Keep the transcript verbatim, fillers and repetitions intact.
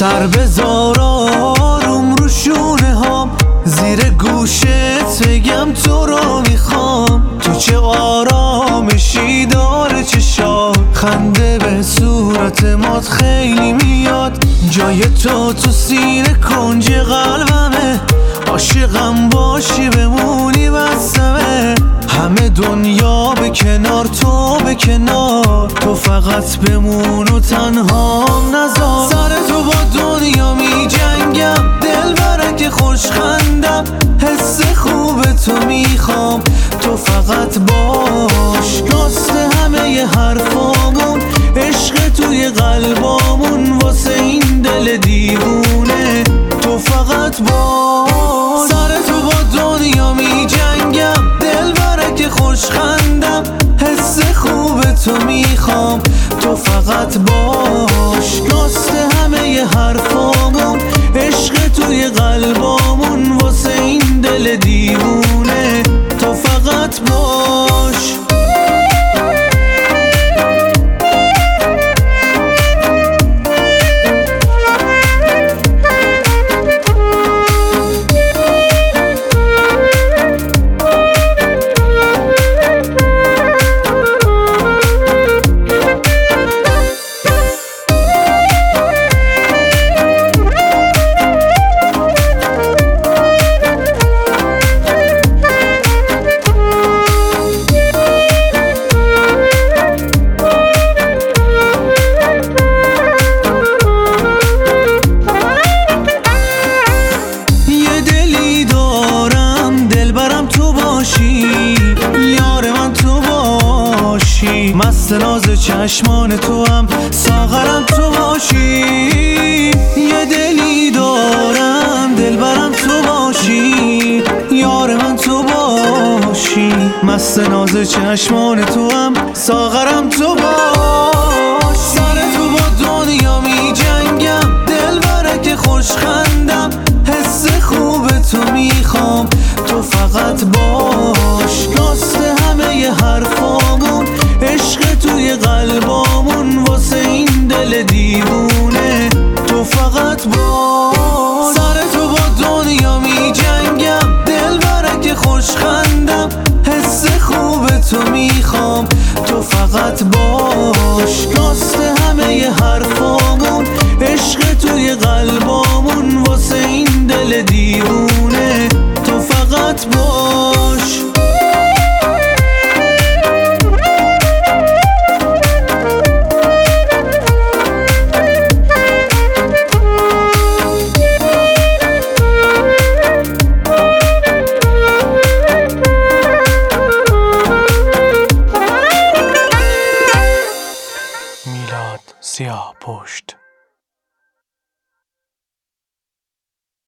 سر بذار آروم رو شونه هام، زیر گوشت بگم تو رو میخوام. تو چه آرامشی داره چشات، خنده به صورت مات خیلی میاد. جای تو تو سینه کنج قلبمه، عاشقم باشی بمونی بستمه. همه دنیا به کنار تو به کنار، تو فقط بمون و تنهام نذار. سر تو با دنیا می جنگم، دل برک خوش خندم، حس خوب تو میخوام. تو فقط باش، راست همه ی حرفامون، عشق توی قلبامون، واسه این دل دیوونه تو فقط باش. سر تو با دنیا می جنگم، دل برک خوش خندم، حس خوب تو میخوام. تو فقط باش، راست همه ی حرفامون، عشق توی قلبامون، واسه این دل دیوونه تو فقط باش. یار من تو باشی، مست ناز چشمان تو هم، ساغرم تو باشی. یه دلی دارم دلبرم تو باشی، یار من تو باشی، مست ناز چشمان تو هم، ساغرم تو باش. سر تو با دنیا می جنگم، دل برک خوش خندم، حس خوب تو میخوام. تو فقط باش، راست همه ی حرفامون، عشق توی قلبامون، واسه این دل دیوونه تو فقط باش. سر تو با دنیا می جنگم، دل برک خوش خندم، حس خوب تو میخوام. تو فقط باش، راست همه ی حرفامون، عشق توی قلبامون، واسه این دل دیوونه تو فقط باش. میلاد سیاه‌پشت.